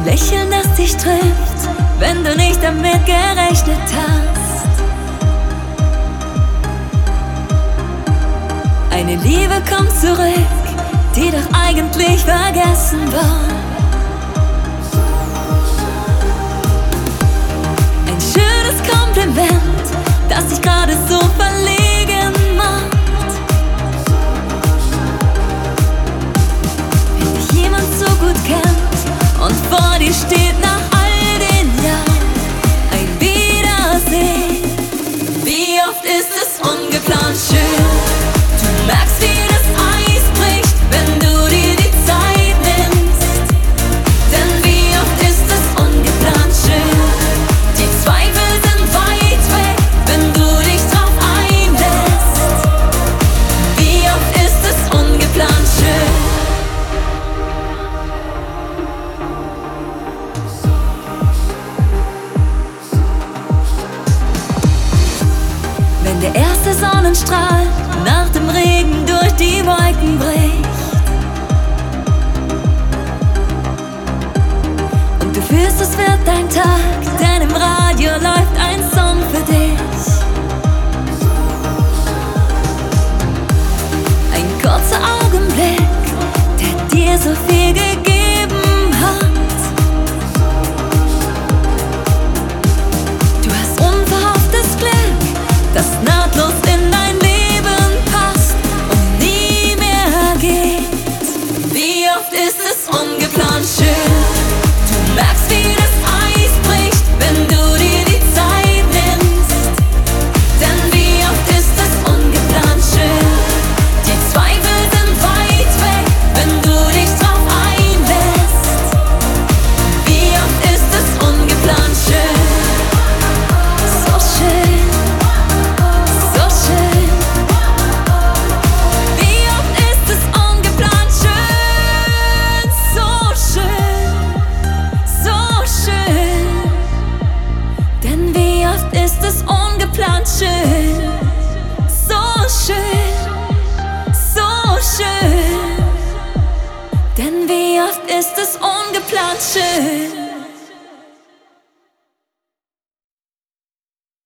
Lächeln, das dich trifft, wenn du nicht damit gerechnet hast. Eine Liebe kommt zurück, die doch eigentlich vergessen war. Ein schönes Kompliment, das dich gerade so verlegen macht. Wenn dich jemand so gut kennt und vor dir steht nach all den Jahren ein Wiedersehen, wie oft ist es ungeplant schön. Du merkst, wie das Eis bricht, wenn du dir die Zeit nimmst. Denn wie oft ist es ungeplant schön. Die Zweifel sind weit weg, wenn du dich drauf einlässt. Wie oft ist es ungeplant schön. Wenn der erste Sonnenstrahl nach dem Regen durch die Wolken bricht und du fühlst, es wird dein Tag, denn im Radio läuft ein Song für dich. Ein kurzer Augenblick, der dir so viel gegeben hat. Du hast unverhofftes Glück, das nahtlos in dein Leben passt und nie mehr geht. Wie oft ist es ungeplant schön. Du merkst, wie das Eis bricht, wenn du dir die Zeit nimmst. Denn wie oft ist es ungeplant schön. Die Zweifel sind weit weg, wenn du dich drauf einlässt. Wie oft ist es ungeplant schön. So schön. So schön. Wie oft ist es ungeplant schön. So schön. So schön. Denn wie oft ist es ungeplant schön. So schön. So schön. Denn wie oft ist es ungeplant schön.